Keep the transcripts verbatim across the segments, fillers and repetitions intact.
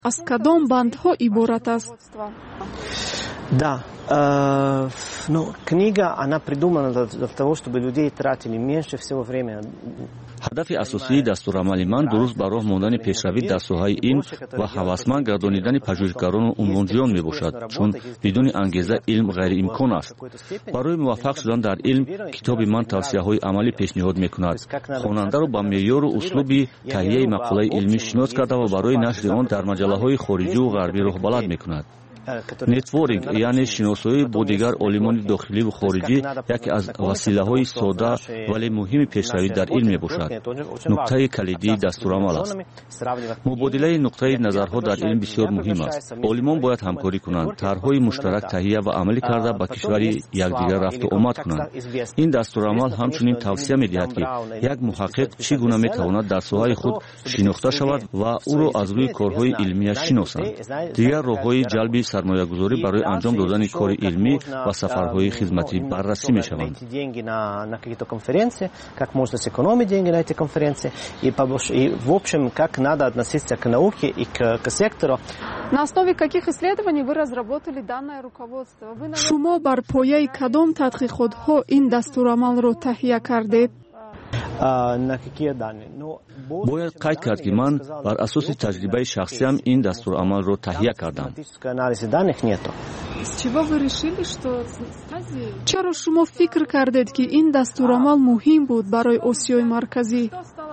аз кадом бандҳо иборат аст? Да, э, ну, книга, она придумана для того, чтобы людей тратили меньше всего времени. ҳадафи асосии дастурамали ман дуруст ба роҳ мондани пешравӣ дар соҳаи илм ва ҳавасманд гардонидани пажӯҳишгарону унвонҷӯён мебошад, чун бидуни ангеза илм ғайриимкон аст. барои муваффақ шудан дар илм китоби ман тавсияҳои амалӣ пешниҳод мекунад. хонандаро ба меъёру услуби таҳияи мақолаи илмӣ шинос карда ва барои нашри он дар маҷаллаҳои хориҷиву ғарбӣ роҳбалад мекунад. нетворинг, яъне шиносоӣ бо дигар олимони дохиливу хориҷӣ яке аз василаҳои сода вале муҳими пешравӣ дар илм мебошад. нуқтаи калидии дастурамал аст. мубодилаи нуқтаи назарҳо дар илм бисёр муҳим аст. олимон бояд ҳамкорӣ кунанд, тарҳҳои муштарак таҳия ва амалӣ карда ба кишвари якдигар рафту омад кунанд. ин дастурамал ҳамчунин тавсия медиҳад, ки як муҳаққиқ чӣ гуна метавонад дар соҳаи худ шинохта шавад ва ӯро аз рӯи корҳои илмияш шиносанд. дигар роҳҳои ҷалби сармоягузорӣ барои анҷом додани кори илмӣ ва сафарҳои хизматӣ баррасӣ мешаванд. На основе каких исследований вы разработали данное руководство? Шумо бар пояи кадом тадқиқотҳо ин дастурамалро таҳия кардед? бояд қайд кард, ки ман бар асоси таҷрибаи шахсиям ин дастурамалро таҳия кардам. чаро шумо фикр кардед, ки ин дастурамал муҳим буд барои Осиёи Марказӣ?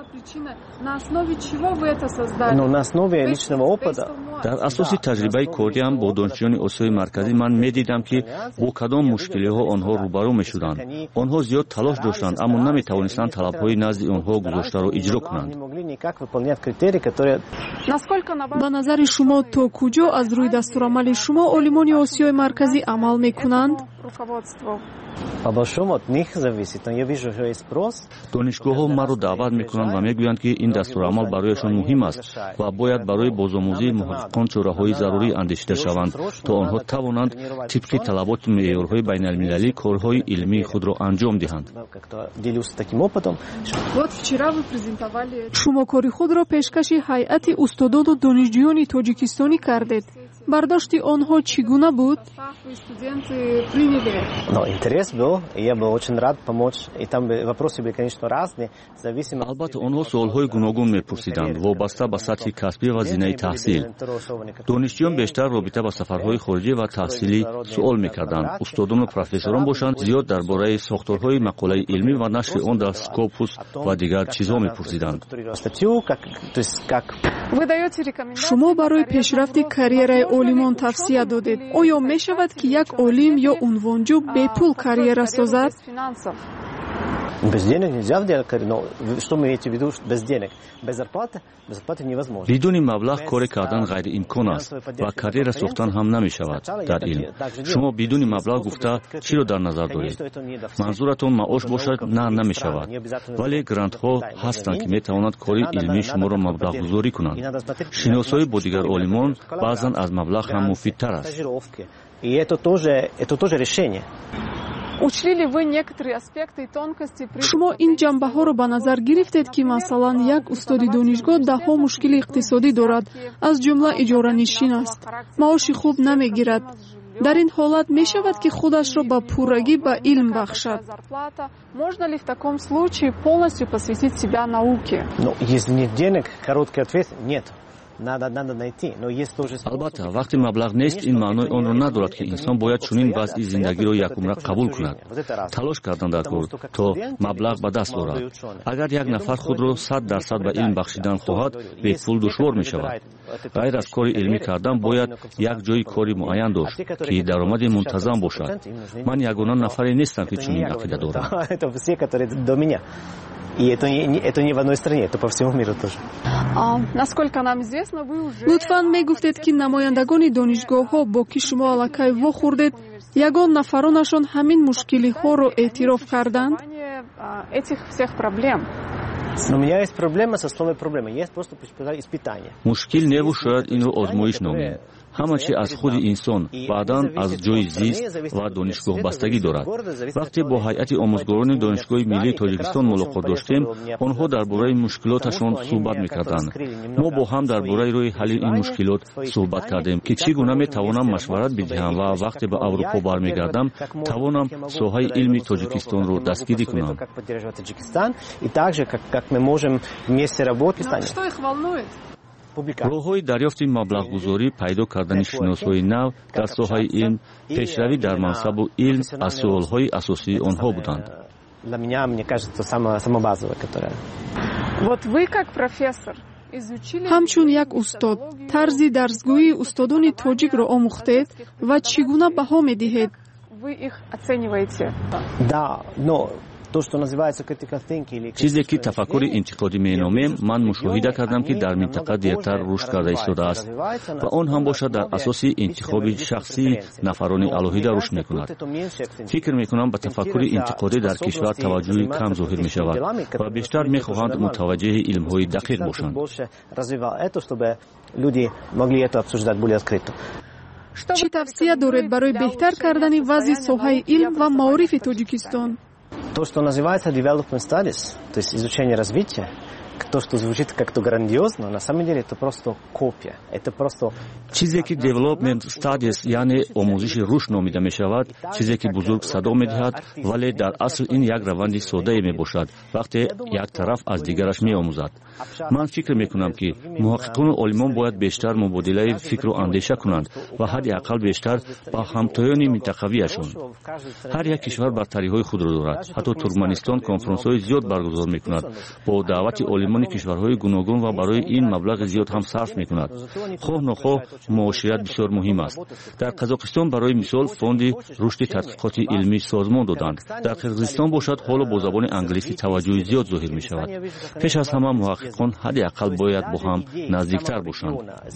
дар асоси таҷрибаи кориам бо донишҷӯёни Осиёи Марказӣ ман медидам, ки бо кадом мушкилиҳо онҳо рӯбарӯ мешуданд. онҳо зиёд талош доштанд, аммо наметавонистанд талабҳои назди онҳо гузоштаро иҷро кунанд. ба назари шумо то куҷо аз рӯи дастурамали шумо олимони Осиёи Марказӣ амал мекунанд? донишгоҳҳо маро даъват мекунанд ва мегӯянд, ки ин дастурамал барояшон муҳим аст ва бояд барои бозомӯзии муҳаққиқон чораҳои зарурӣ андешида шаванд, то онҳо тавонанд тибқи талаботу меъёрҳои байналмилалӣ корҳои илмии худро анҷом диҳанд. шумо кори худро пешкаши ҳайати устодону донишҷӯёни тоҷикистонӣ кардед. бардошти онҳо чӣ гуна буд? албатта онҳо суолҳои гуногун мепурсиданд, вобаста ба сатҳи касбӣ ва зинаи таҳсил. донишҷӯён бештар робита ба сафарҳои хориҷӣ ва таҳсилӣ суол мекарданд. устодону профессорон бошанд, зиёд дар бораи сохторҳои мақолаи илмӣ ва нашри он дар Scopus ва дигар чизҳо мепурсиданд. шумо барои пешрафти карьераи олимон тавсия додед. оё мешавад, ки як олим ё унвонҷӯ бепул карьера созад? Без денег нельзя делать карьеру. Но что вы имеете в виду без денег? Без зарплаты? Без зарплаты невозможно. бидуни маблағ кори кардан ғайриимкон аст ва карьера сохтан ҳам намешавад дар илм. шумо бидуни маблағ гуфта чиро дар назар доред? манзуратон маош бошад? На, намешавад. вале грантҳо ҳастанд, ки метавонанд кори илмии шуморо маблағгузорӣ кунанд. шиносоӣ бо дигар олимон баъзан аз маблағ ҳам муфидтар аст. И это тоже, это тоже решение. шумо ин ҷанбаҳоро ба назар гирифтед, ки масалан як устоди донишгоҳ даҳҳо мушкили иқтисодӣ дорад, аз ҷумла иҷоранишин аст, маоши хуб намегирад. дар ин ҳолат мешавад, ки худашро ба пуррагӣ ба илм бахшад? Но если нет денег, короткий ответ – нет. Надо, надо найти, но есть тоже... албатта вақти маблағ нест, ин маънои онро надорад, ки инсон бояд чунин вазъи зиндагиро якумра қабул кунад. талош кардан дар кор, то маблағ ба даст орад. агар як нафар худро сад дарсад ба илм бахшидан хоҳад, бепул душвор мешавад. ғайр аз кори илмӣ кардан бояд як ҷои кори муайян дошт, ки даромади мунтазам бошад. ман ягона нафаре нестам, ки чунин ақида дорам. И это не, это не в одной стране, это по всему миру тоже. лутфан мегуфтед, ки намояндагони донишгоҳҳо бо ки шумо аллакай вохӯрдед, ягон нафаронашон ҳамин мушкилиҳоро эътироф карданд? Но у меня есть проблема со словом проблема. Есть просто испытание. мушкил неву шояд инро озмоиш номем. ҳама чӣ аз худи инсон, баъдан аз ҷойи зист ва донишгоҳ бастагӣ дорад. вақте бо ҳайати омӯзгорони донишгоҳи миллии тоҷикистон мулоқот доштем, онҳо дар бораи мушкилоташон суҳбат мекарданд. мо бо ҳам дар бораи роҳи ҳалли ин мушкилот суҳбат кардем, ки чӣ гуна метавонам машварат бидиҳам ва вақте ба Аврупо бармегардам, тавонам соҳаи илми Тоҷикистонро дастгирӣ кунам. роҳҳои дарёфти маблағгузорӣ, пайдо кардани шиносҳои нав дар соҳаи илм, пешравӣ дар мансабу илм аз суолҳои асосии онҳо буданд. ҳамчун як устод, тарзи дарсгӯии устодони тоҷикро омӯхтед ва чӣ гуна баҳо медиҳед? чизе ки тафаккури интиқодӣ меномем, ман мушоҳида кардам, ки дар минтақа дертар рушд карда истодааст ва он ҳам бошад дар асоси интихоби шахсии нафарони алоҳида рушд мекунад. фикр мекунам ба тафаккури интиқодӣ дар кишвар таваҷҷӯҳи кам зоҳир мешавад ва бештар мехоҳанд мутаваҷҷеҳи илмҳои дақиқ бошанд. чӣ тавсия доред барои беҳтар кардани вазъи соҳаи илм ва маорифи Тоҷикистон? То, что называется development studies, то есть изучение развития, то, что звучит как-то грандиозно, на самом деле это просто копия. Это просто чизе ки development studies, яъне омӯзиши рушд номида мешавад, чизе ки бузург садо медиҳад, вале дар асл ин як раванди содае мебошад, вақте як тараф аз дигараш меомӯзад. ман фикр мекунам, ки муҳаққиқону олимон бояд бештар мубодилаи фикру андеша кунанд ва ҳадди ақал бештар ба ҳамтоёни минтақавиашон. ҳар як кишвар бартариҳои худро дорад. ҳатто Туркманистон конференсҳои зиёд баргузор мекунад бо даъвати олимони кишварҳои гуногун ва барои ин маблағи зиёд ҳам сарф мекунад. хоҳ нохоҳ муошират бисёр муҳим аст. дар Қазоқистон барои мисол фонди рушди тадқиқоти илмӣ созмон доданд. дар Қирғизистон бошад ҳоло бо забони англисӣ таваҷҷӯҳи зиёд зоҳир мешавад. пеш аз ҳама муҳаққиқон ҳадди ақал бояд бо ҳам наздиктар бошанд.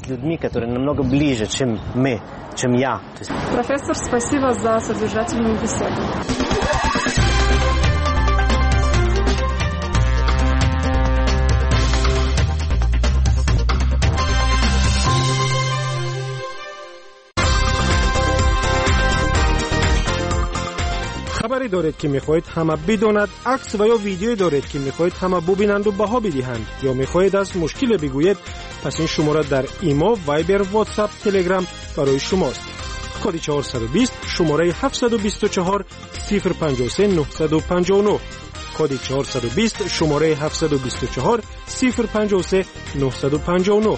Профессор, спасибо за содержательную беседу. خبری دارید که میخواهید همه بداند، عکس و یا ویدیویی دارید که میخواهید همه ببینند و بها بدهند، یا میخواهید از مشکل بگویید، پس این شماره در ایما، وایبر، واتساپ، تلگرام برای شماست. کد چهارصد و بیست شماره هفتصد و بیست و چهار صفر پنجاه و سه نهصد و پنجاه و نه. کد چهارصد و بیست شماره هفتصد و بیست و چهار صفر پنجاه و سه نهصد و پنجاه و نه.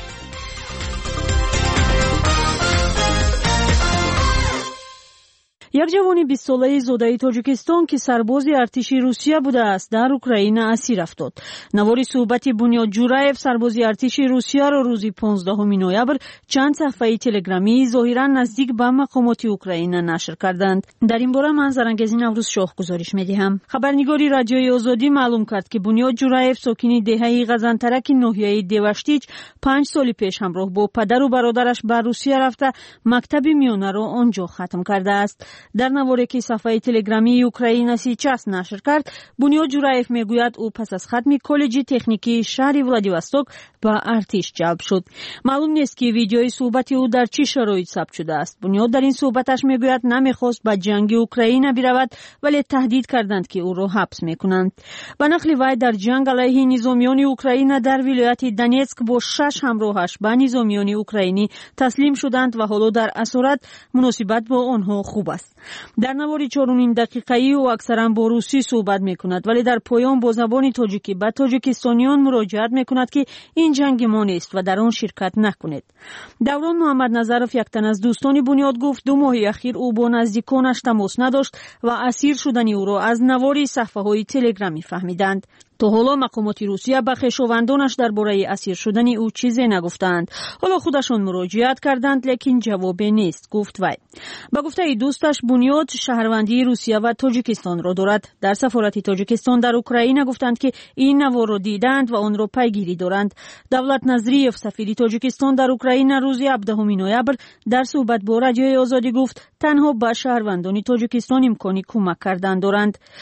як ҷавони бист солаи зодаи Тоҷикистон, ки сарбози артиши Русия будааст, дар Украина асир афтод. навори суҳбати Бунёд Ҷураев, сарбози артиши Русияро рӯзи понздаҳуми ноябр чанд саҳифаи телеграмӣ зоҳиран наздик ба мақомоти Украина нашр карданд. дар ин бора ман Зарангези Наврӯзшоҳ гузориш медиҳам. хабарнигори Радиои Озодӣ маълум кард, ки Бунёд Ҷураев, сокини деҳаи Ғазантараки ноҳияи Деваштич, панҷ соли пеш ҳамроҳ бо падару бародараш ба Русия рафта мактаби миёнаро онҷо хатм кардааст. дар наворе ки сафҳаи телеграмии Украина Сейчас нашр кард, Бунёд Ҷураев мегӯяд ӯ пас аз хатми коллеҷи техникии шаҳри Владивосток ба артиш ҷалб шуд. маълум нест, ки видеои суҳбати ӯ дар чӣ шароит сабт шудааст. Бунёд дар ин суҳбаташ мегӯяд намехост ба ҷанги Украина биравад, вале таҳдид карданд, ки ӯро ҳабс мекунанд. ба нақли вай, дар ҷанг алайҳи низомиёни Украина дар вилояти Донецк бо шаш ҳамроҳаш ба низомиёни украинӣ таслим шуданд ва ҳоло дар асорат муносибат бо онҳо хуб аст. дар навори чорумин дақиқаи ӯ аксаран бо русӣ суҳбат мекунад, вале дар поён бо забони тоҷикӣ ба тоҷикистониён муроҷиат мекунад, ки ин ҷанги мо нест ва дар он ширкат накунед. Даврон Муҳаммадназаров, яктан аз дӯстони Бунёд, гуфт ду моҳи ахир ӯ бо наздиконаш тамос надошт ва асир шудани ӯро аз навори саҳифаҳои телеграмӣ фаҳмиданд. то ҳоло мақомоти Русия ба хешовандонаш дар бораи асир шудани ӯ чизе нагуфтаанд. ҳоло худашон муроҷиат карданд, лекин ҷавобе нест, гуфт вай. ба гуфтаи дӯсташ, Бунёд шаҳрвандии Русия ва Тоҷикистонро дорад. дар сафорати Тоҷикистон дар Украина гуфтанд, ки ин наворро диданд ва онро пайгирӣ доранд. Давлат Назриев, сафири Тоҷикистон дар Украина, рӯзи ҳабдаҳуми ноябр дар суҳбат бо Радиои Озодӣ гуфт, танҳо ба шаҳрвандони Тоҷикистон имкони кӯмак кардан доранд.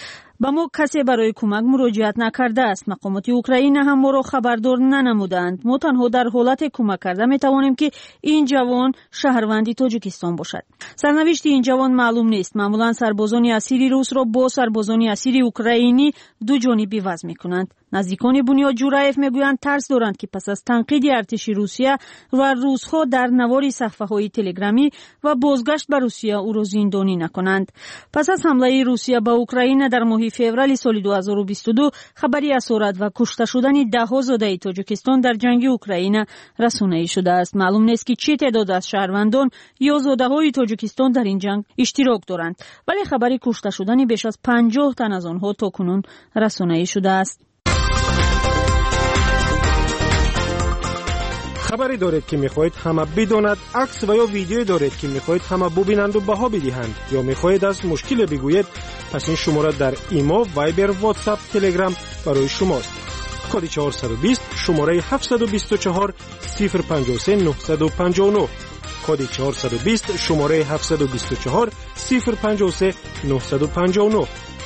به ما کسی برای کمک مراجعت نکرده است. مقامات اوکراین هم ما را خبردار ننمودند. ما تنها در حالت کمک کرده می توانیم که این جوان شهروندی تاجیکستان باشد. سرنوشت این جوان معلوم نیست. معمولا سربازان اسیری روس را با سربازان اسیری اوکراینی دو جانبی وضع می کنند. نزدیکان بنیاد جورایف میگویند ترس دارند که پس از تنقید ارتش روسیه و روس‌ها در نوار صفحه‌های تلگرامی و بازگشت به روسیه او را زندانی نکنند. پس از حمله روسیه به اوکراین در ماه فوریه سال دو هزار و بیست و دو خبری اسارت و کشته شدن ده زاده تاجیکستان در جنگ اوکراین رسانه‌ای شده است. معلوم نیست که چه تعداد از شهروندان یا زاده‌های تاجیکستان در این جنگ اشتراک دارند، ولی خبری کشته شدن بیش از پنجاه تن از آنها تاکنون رسانه‌ای شده است. خبری دارید که میخواهید همه بداند، عکس و یا ویدیویی دارید که میخواهید همه ببینند و بها بدهند، یا میخواهید از مشکل بگویید، پس این شماره در ایما، وایبر، واتساپ، تلگرام برای شماست. کد چهارصد و بیست شماره هفتصد و بیست و چهار صفر پنجاه و سه نهصد و پنجاه و نه. کد چهارصد و بیست شماره هفتصد و بیست و چهار صفر پنجاه و سه نهصد و پنجاه و نه.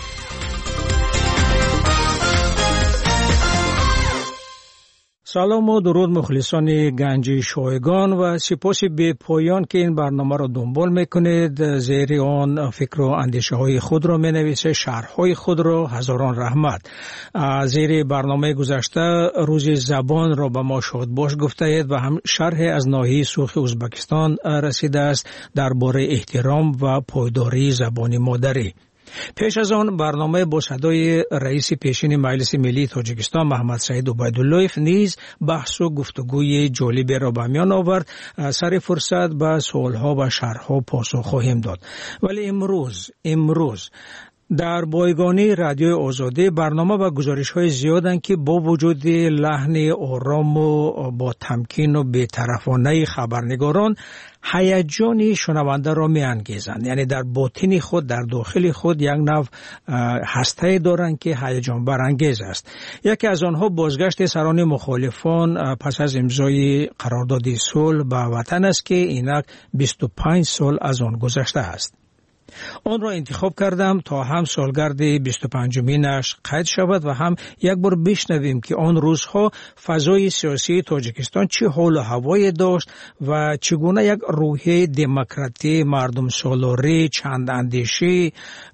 سلام و درود مخلصان گنج شایگان و سپاس به پایان که این برنامه را دنبال میکنید. زیر آن فکر و اندیشه های خود را مینویسه، شرح های خود را. هزاران رحمت. زیر برنامه گذشته روز زبان را به ما شاد باش گفته اید و هم شرح از ناحیه سرخ ازبکستان رسیده است درباره احترام و پایداری زبان مادری. پیش از آن برنامه با صدای رئیس پیشین مجلس ملی تاجیکستان محمد سعید عبیداللهیف نیز بحث و گفتگوی جالب را به میان آورد. سر فرصت به سوالها و شرحها پاسخ خواهیم داد. ولی امروز امروز در بایگانی رادیو آزادی برنامه و گزارش های زیادند که با وجود لحن آرام و با تمکین و بی‌طرفانه خبرنگاران هیجان شنونده را می انگیزند. یعنی در باطن خود، در داخل خود یک نوع هسته دارند که هیجان برانگیز است. یکی از آنها بازگشت سران مخالفان پس از امضای قرارداد صلح به وطن است که اینک بیست و پنج سال از آن گذشته است. آن را انتخاب کردم تا هم سالگرد بیست و پنجمینش قید شود و هم یک بار بشنویم که آن روزها فضای سیاسی تاجیکستان چه حال و هوایی داشت و چگونه یک روحیه دموکراتی، مردم سالاری، چند اندیشی،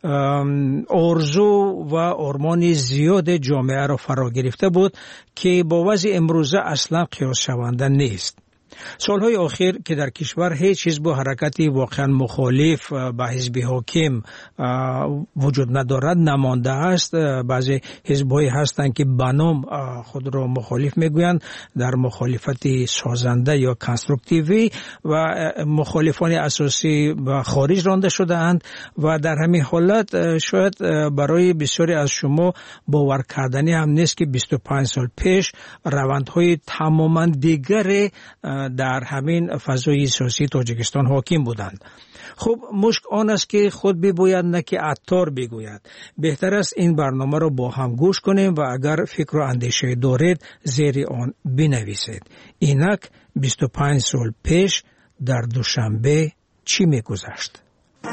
آرزو و آرمان زیاد جامعه را فرا گرفته بود که با وضع امروزه اصلا قیاس شونده نیست. سالهای آخر که در کشور هیچ حزب و حرکتی واقعا مخالف به حزب حاکم وجود ندارد نمانده است. بعضی حزب‌های هستند که به نام خود را مخالف میگویند، در مخالفت سازنده یا کنسترکتیوی و مخالفان اساسی به خارج رانده شده اند و در همین حالت شاید برای بسیاری از شما باور کردنی هم نیست که بیست و پنج سال پیش روندهای تماما دیگر در همین فضای سیاسی تاجیکستان حاکم بودند. خب مشک آن است که خود بگوید نه که عطار بگوید. بهتر است این برنامه را با هم گوش کنیم و اگر فکر و اندیشه دارید زیر آن بنویسید. اینک بیست و پنج سال پیش در دوشنبه چی می‌گذشت؟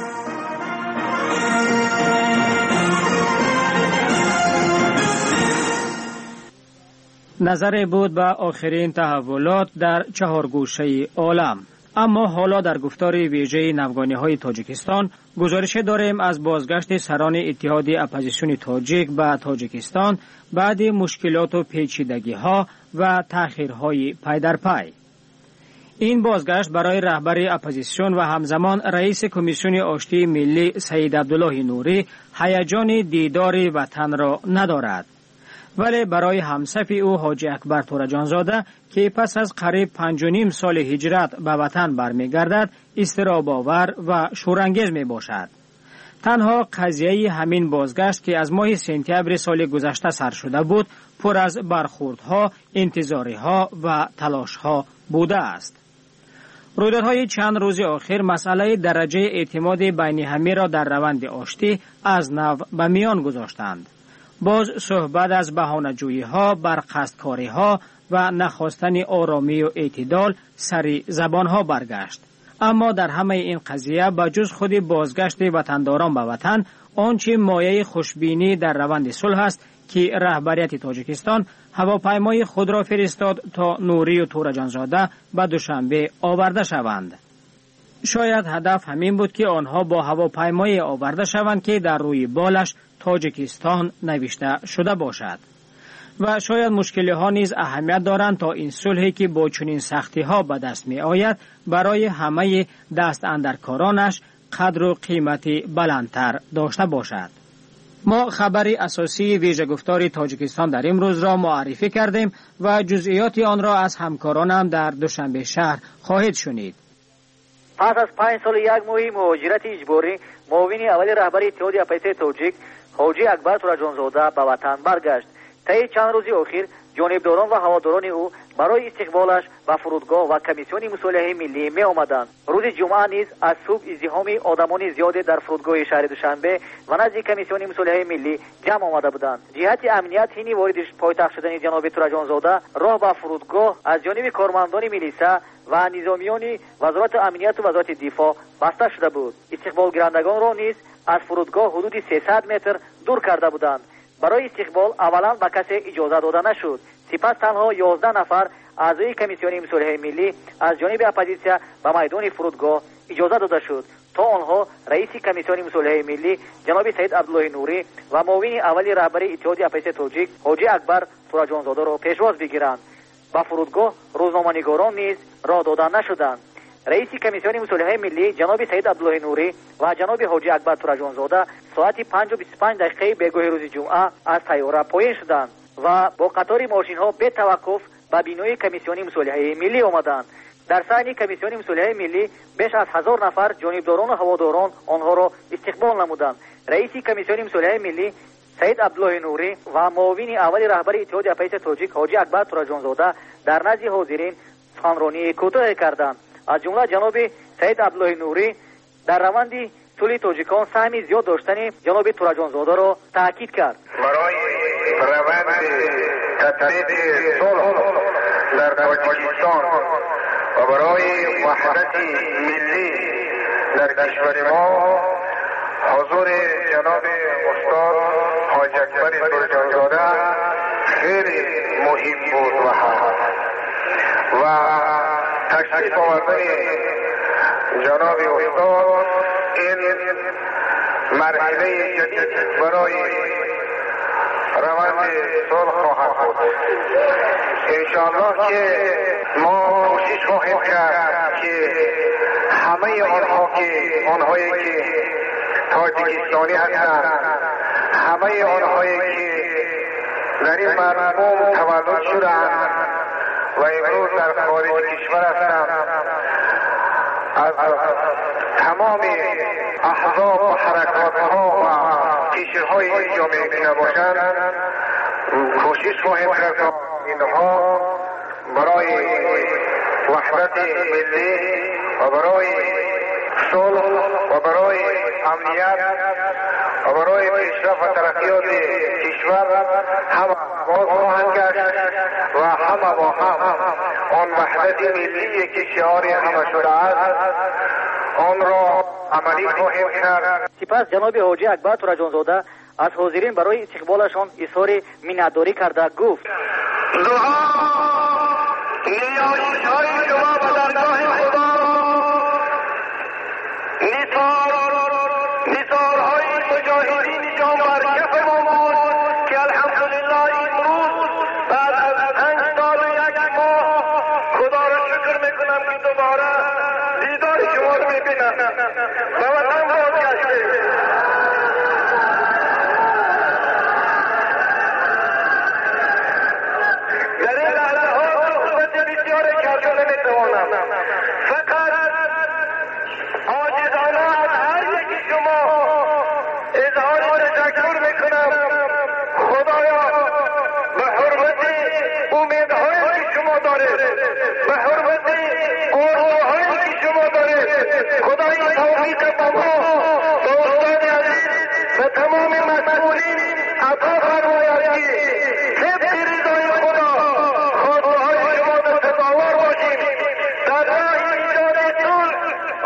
نظر بود به آخرین تحولات در چهار گوشه عالم. اما حالا در گفتار ویژه نوگانی‌های تاجیکستان گزارش داریم از بازگشت سران اتحاد اپوزیسیون تاجیک به تاجیکستان بعد مشکلات و پیچیدگی‌ها و تأخیرهای پی در پی. این بازگشت برای رهبر اپوزیسیون و همزمان رئیس کمیسیون آشتی ملی سید عبدالله نوری هیجان دیدار وطن را ندارد. ولی برای همصف او حاجی اکبر تورجانزاده که پس از قریب پنج و نیم سال هجرت به وطن برمیگردد اضطراب آور و شورانگیز می باشد. تنها قضیه همین بازگشت که از ماه سپتامبر سال گذشته سر شده بود پر از برخوردها، انتظاریها و تلاشها بوده است. رویدادهای چند روز آخر مسئله درجه اعتماد بین همه را در روند آشتی از نو به میان گذاشتند. باز صحبت از بهانه‌جویی‌ها، برقصدکاری‌ها و نخواستن آرامی و اعتدال سری زبان‌ها برگشت. اما در همه این قضیه به جز خود بازگشت وطنداران به وطن، آنچه مایه خوشبینی در روند صلح است که رهبریت تاجیکستان هواپیمای خود را فرستاد تا نوری و تورا جانزاده به دوشنبه آورده شوند. شاید هدف همین بود که آنها با هواپیمای آورده شوند که در روی بالش تاجیکستان نوشته شده باشد. و شاید مشکلی ها نیز اهمیت دارند تا این صلحی که با چنین سختی ها به دست می آید برای همه دست اندرکارانش قدر و قیمتی بلندتر داشته باشد. ما خبری اساسی ویژه گفتار تاجیکستان در امروز را معرفی کردیم و جزئیات آن را از همکارانم در دوشنبه شهر خواهید شنید. پس از پنج سال یک ماهی مهاجرت اجباری، معاون اول رهبر اتحاد اپایت تاجیک حاجی اکبر تورا جانزاده به وطن برگشت. طی چند روزی اخیر جانبداران و هواداران او برای استقبالش و فرودگاه و کمیسیون مصالحه ملی می آمدند. روز جمعه نیز از صبح ازدحام آدمان زیادی در فرودگاه شهر دوشنبه و نزد کمیسیون مصالحه ملی جمع آمده بودند. جهت امنیت حین وارد پایتخت شدن جناب تورا جانزاده راه به فرودگاه از جانب کارمندان میلیسا و نظامیان وزارت امنیت و وزارت دفاع بسته شده بود. استقبال گیرندگان را نیز از فرودگاه حدود سیصد متر دور کرده بودند. برای استقبال اولا به کسی اجازه داده نشد. سپس تنها یازده نفر اعضای کمیسیون مصالحه ملی از جانب اپوزیسیا به میدان فرودگاه اجازه داده شد تا آنها رئیس کمیسیون مصالحه ملی جناب سید عبدالله نوری و معاون اول رهبر اتحاد اپوزیسیا تاجیک حاجی اکبر تورا جانزاده را پیشواز بگیرند. به فرودگاه روزنامه‌نگاران نیز راه داده نشدند. رئیس کمیسیون مصالحه ملی جناب سید عبدالله نوری و جناب حاجی اکبر تورا جانزاده ساعت پنج و بیست و پنج دقیقه بگاه روز جمعه از طیاره پایین شدند و با قطار ماشین ها به توقف به بینای کمیسیون مصالحه ملی آمدند. در صحن کمیسیون مصالحه ملی بیش از هزار نفر جانبداران و هواداران آنها را استقبال نمودند. رئیس کمیسیون مصالحه ملی سید عبدالله نوری و معاون اول رهبر اتحاد اپوزیسیا تاجیک حاجی اکبر تورا جانزاده در نزد حاضرین سخنرانی کوتاه کردند. از جمله جناب سید عبدالله نوری در روند صلح تاجیکان سهم زیاد داشتن جناب تورا جانزاده را تاکید کرد. برای روند تطبیق صلح در تاجیکستان و برای وحدت ملی در کشور ما حضور جناب استاد حاجی اکبر تورا جانزاده خیلی مهم بود و و تشریف آوردن جناب استاد این مرحله جدید برای روند صلح خواهد بود. انشاءالله که ما کوشش خواهیم کرد که همه آنها که آنهایی که تاجیکستانی هستند، همه آنهایی که در این مرحوم تولد شدند و امروز در خارج کشور هستند، از تمام احزاب و حرکات ها و کشورهای جامعه که نباشند کوشش خواهیم کرد تا اینها برای وحدت ملی و برای صلح و برای امنیت و برای پیشرفت و ترقیات کشور هم باز خواهند گشت و همه با هم آن وحدت ملی که شعار همه شده است آن را عملی خواهیم کرد. سپس جناب حاجی اکبر تورا جانزاده از حاضرین برای استقبالشان اظهار منتداری کرده گفت: دعا نیایش‌های شما به درگاه خدا، نثار نثارهای مجاهدین جان بر کف ما بود که الحمدلله امروز بعد از پنج سال و یک ماه خدا را شکر میکنم که دوباره دیدار شما رو میبینم و وطن بازگشته. در این لحظه ها صحبت بسیاری کرده نمیتوانم، فقط عاجزانه از هر یکی شما اظهار تشکر میکنم. خدایا به حرمت امیدهایی که شما دارید، به حرمت آرزوهایی که شما دارید، خدای توفیق به ما به استاد عزیز و تمام مسئولین عطا فرماید که حفظ رضای خدا خواسته‌های شما را سزاوار باشیم، در راه ایجاد صلح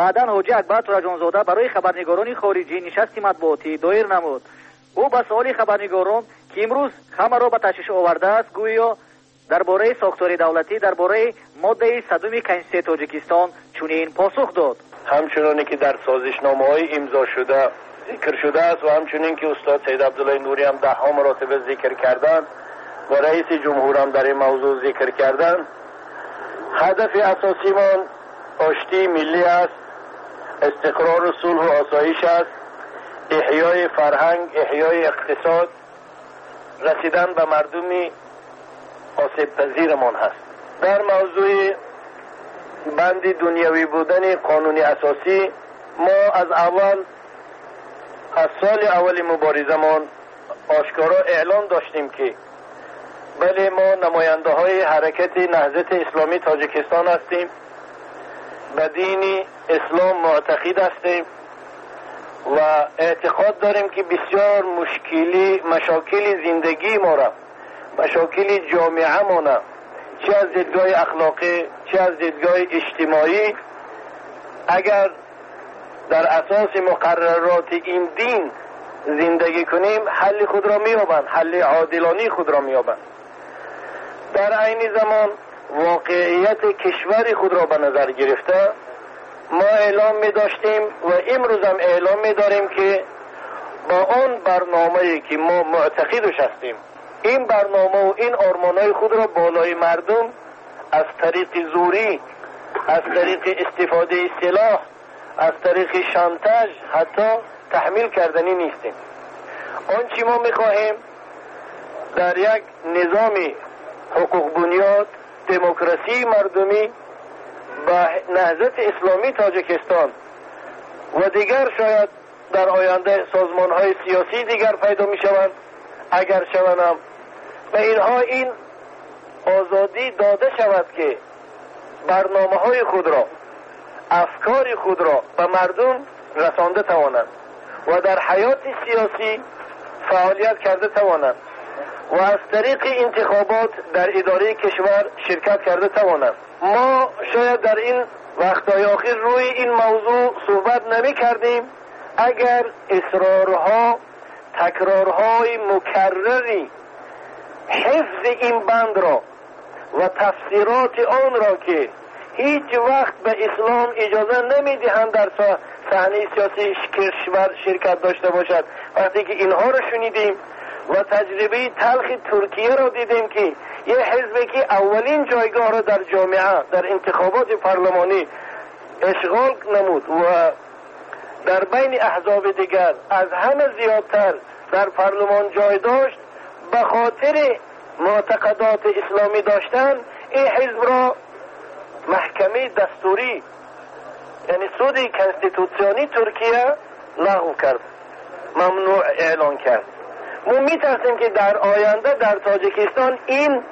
بعدا حاجی اکبر تورجانزاده برای خبرنگاران خارجی نشستی مطبوعاتی دایر نمود. او با سوال خبرنگاران که امروز همه را به تشویش آورده است گویا درباره ساختار دولتی درباره ماده صدم کنستیتوسیون تاجیکستان چنین پاسخ داد. همچنانی که در سازشنامه‌های امضا شده ذکر شده است و همچنین که استاد سید عبدالله نوری هم ده ها مراتبه ذکر کردند و رئیس جمهور هم در این موضوع ذکر کردند، هدف اساسیمان آشتی ملی است، استقرار و صلح و آسایش است، احیای فرهنگ، احیای اقتصاد، رسیدن به مردمی آسیب پذیرمان هست. در موضوع بند دنیوی بودن قانون اساسی ما از اول از سال اول مبارزمان آشکارا اعلان داشتیم که بله ما نماینده های حرکت نهضت اسلامی تاجیکستان هستیم، به دین اسلام معتقد هستیم و اعتقاد داریم که بسیار مشکلی مشاکل زندگی ما را، مشاکل جامعه ما را، چه از دیدگاه اخلاقی چه از دیدگاه اجتماعی، اگر در اساس مقررات این دین زندگی کنیم حل خود را می‌یابند، حل عادلانه خود را می‌یابند. در عین زمان واقعیت کشور خود را به نظر گرفته ما اعلام می داشتیم و امروز هم اعلام می داریم که با آن برنامه‌ای که ما معتقدش هستیم، این برنامه و این آرمان‌های خود را بالای مردم از طریق زوری، از طریق استفاده سلاح، از طریق شانتاژ حتی تحمیل کردنی نیستیم. آنچه ما می‌خواهیم در یک نظام حقوق بنیاد، دموکراسی مردمی و نهضت اسلامی تاجیکستان و دیگر شاید در آینده سازمان‌های سیاسی دیگر پیدا می‌شوند، اگر شوند به اینها این آزادی داده شود که برنامه‌های خود را، افکار خود را به مردم رسانده توانند و در حیات سیاسی فعالیت کرده توانند و از طریق انتخابات در اداره کشور شرکت کرده توانند. ما شاید در این وقتهای آخر روی این موضوع صحبت نمی کردیم اگر اصرارها، تکرارهای مکرری حفظ این بند را و تفسیرات آن را که هیچ وقت به اسلام اجازه نمی دهند در صحنه سیاسی کشور شرکت داشته باشد، وقتی که اینها را شنیدیم و تجربه تلخ ترکیه را دیدیم که یه حزبی که اولین جایگاه را در جامعه در انتخابات پارلمانی اشغال نمود و در بین احزاب دیگر از همه زیادتر در پارلمان جای داشت، به خاطر معتقدات اسلامی داشتن این حزب را محکمه دستوری یعنی سود کنستیتوسیونی ترکیه لغو کرد، ممنوع اعلان کرد. ما میترسیم که در آینده در تاجیکستان این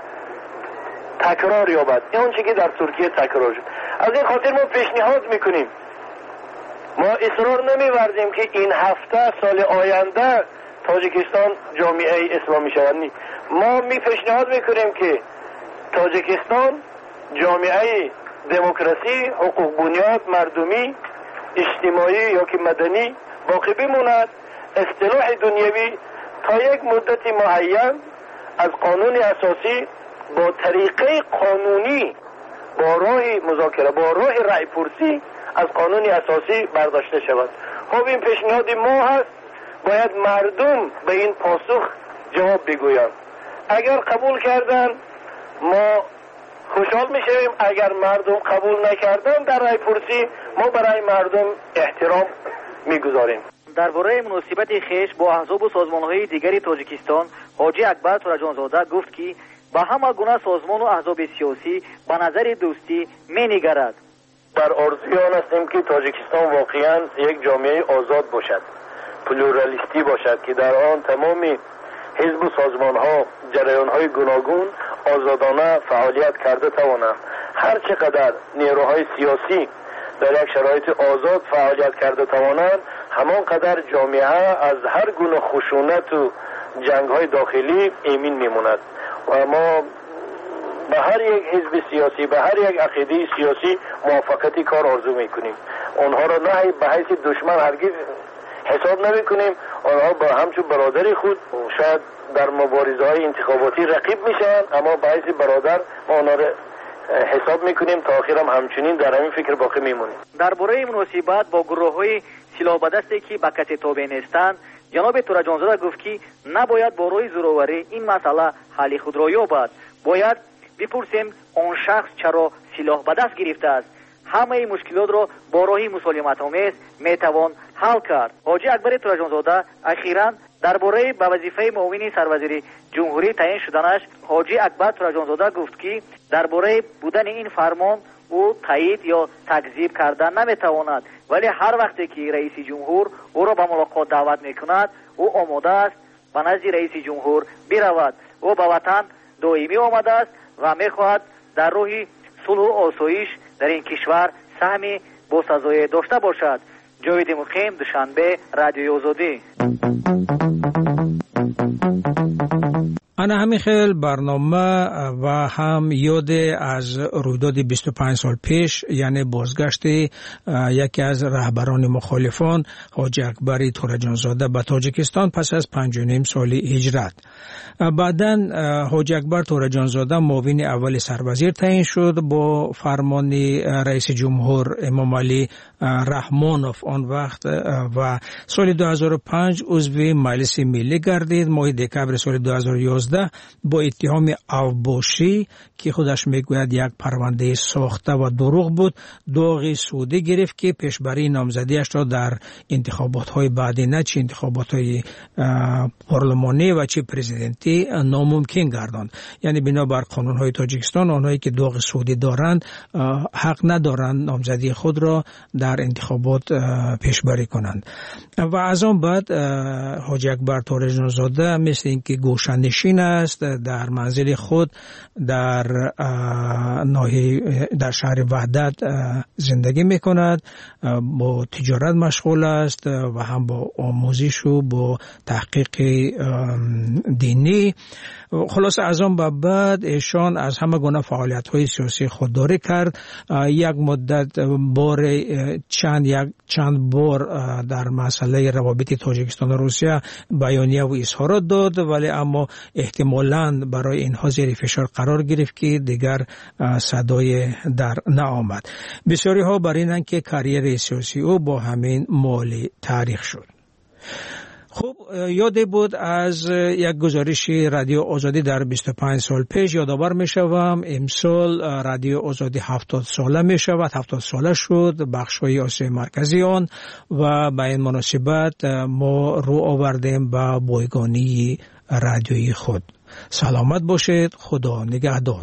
تکرار یابد، اون چیزی که در ترکیه تکرار شد. از این خاطر ما پیشنهاد میکنیم، ما اصرار نمی‌ورزیم که این هفته سال آینده تاجیکستان جامعه اسلامی شود. ما می پیشنهاد میکنیم که تاجیکستان جامعه دموکراسی، حقوق بنیاد، مردمی، اجتماعی یا که مدنی باقی بماند. اصطلاح دنیوی تا یک مدت معین از قانون اساسی با طریقه قانونی با راه مذاکره، با راه رأی پرسی از قانون اساسی برداشته شود. خب این پیشنهاد ما هست، باید مردم به این پاسخ جواب بگویند. اگر قبول کردن ما خوشحال میشویم، اگر مردم قبول نکردن در رأی پرسی ما برای مردم احترام میگذاریم. درباره مناسبت خیش با احزاب و سازمان‌های دیگری تاجیکستان حاجی اکبر تورجانزاده گفت که با همه گونه سازمان و احزاب سیاسی به نظر دوستی می‌نگرد. در آرزوی آن هستیم که تاجیکستان واقعاً یک جامعه آزاد باشد، پلورالیستی باشد که در آن تمامی حزب و سازمان‌ها، جریان‌های گوناگون آزادانه فعالیت کرده توانند. هر چقدر نیروهای سیاسی در یک شرایط آزاد فعالیت کرده توانند، همان قدر جامعه از هر گونه خشونت و جنگ‌های داخلی ایمن میموند. و ما به هر یک حزب سیاسی، به هر یک عقیده سیاسی موافقت کار آرزو میکنیم. اونها را نه به حیث دشمن هرگز حساب نمی کنیم. آنها با همچون برادر خود شاید در مبارزه های انتخاباتی رقیب میشن، اما به حیث برادر ما آنها را حساب میکنیم تا آخر هم همچنین در همین فکر باقی میمونیم. درباره مناسبت با گروه های سلاح به دستی که به کسی تابع نیستند، جناب تورجانزاده گفت که نباید با روی زوروری این مسئله حل خود را یابد. باید بپرسیم آن شخص چرا سلاح به دست گرفته است. همه مشکلات را با راهی مسالمت آمیز میتوان حل کرد. حاجی اکبر تورجانزاده اخیراً درباره به وظیفه معاون سروزیر جمهوری تعیین شدنش، حاجی اکبر تورجانزاده گفت که درباره بودن این فرمان او تایید یا تکذیب کردن نمیتواند، ولی هر وقتی که رئیس جمهور او را به ملاقات دعوت میکند او آماده است به نزد رئیس جمهور برود. او به وطن دائمی آمده است و میخواهد در راه صلح و آسایش در این کشور سهمی باسزایی داشته باشد. جاوید مقیم، دوشنبه، رادیوی آزادی. انا همین خیل برنامه و هم یاد از رویداد بیست و پنج سال پیش، یعنی بازگشت یکی از رهبران مخالفان حاجی اکبر تورجانزاده به تاجیکستان پس از پنج و نیم سال هجرت. بعداً حاجی اکبر تورجانزاده معاون اول سروزیر تعیین شد با فرمان رئیس جمهور امام علی رحمانوف آن وقت و سال دو هزار و پنج عضو مجلس ملی گردید. ماه دکبر سال دو هزار و یازده با اتهام اوباشی که خودش میگوید یک پرونده ساخته و دروغ بود داغ سعودی گرفت که پیشبری نامزدیش را در انتخابات های بعدی نه چه انتخابات های پارلمانی و چه پرزیدنتی ناممکن گرداند. یعنی بنابر قانون های تاجیکستان آنهایی که داغ سعودی دارند حق ندارند نامزدی خود را در انتخابات پیشبری کنند. و از آن بعد حاجی اکبر تورجانزاده مثل اینکه گوشه‌نشین است، در منزل خود در ناحیه در شهر وحدت زندگی میکند، با تجارت مشغول است و هم با آموزش و با تحقیق دینی. خلاصه از آن بعد ایشان از همه گونه فعالیت های سیاسی خودداری کرد. یک مدت بار چند یک چند بار در مسئله روابط تاجیکستان و روسیه بیانیه و اظهارات داد، ولی اما احتمالاً برای اینها زیر فشار قرار گرفت که دیگر صدای در نآمد. بسیاری ها بر اینند که کریر سیاسی او با همین مالی تاریخ شد. خب یاد بود از یک گزارش رادیو آزادی در بیست و پنج سال پیش. یادآور می شوم امسال رادیو آزادی هفتاد ساله می شود، هفتاد ساله شد بخش های آسیای مرکزی آن و به این مناسبت ما رو آوردیم به بایگانی رادیویی خود. سلامت باشید، خدا نگهدار.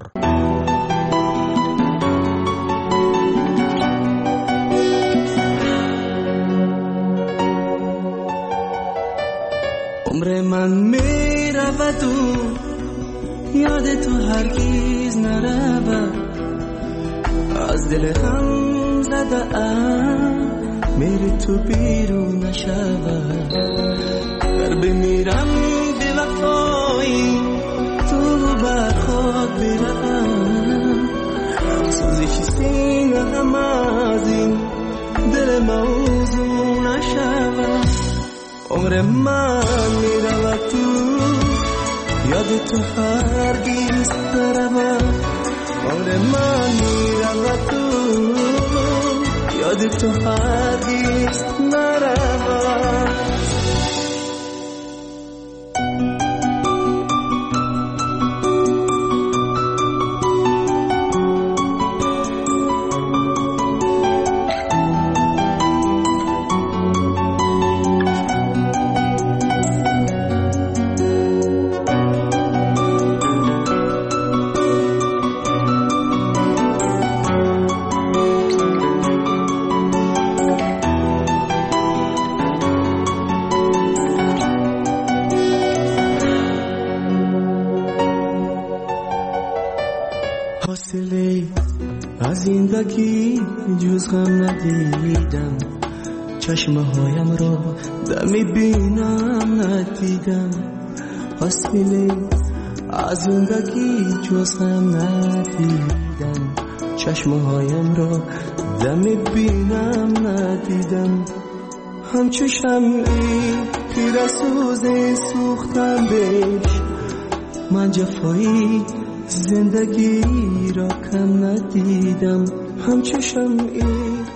عمر من می رود و یاد تو هرگیز نرود، از دل هم زده ام میری تو بیرون نشود. در بمیرم بی وفایی تو بر خود بروم، سوزش سینه هم از این دل موضوع نشود. عمر من می رود تو یاد تو هرگیز نرود، عمر من می رود تو یاد تو هرگیز نرود. جز غم ندیدم، چشمه هایم را در میبینم ندیدم. حاصله از زندگی جز غم ندیدم، چشمهایم را دم بینم ندیدم. همچو شمعی تیره سوزی سوختم بهش، من جفایی زندگی را کم ندیدم. همچو شمعی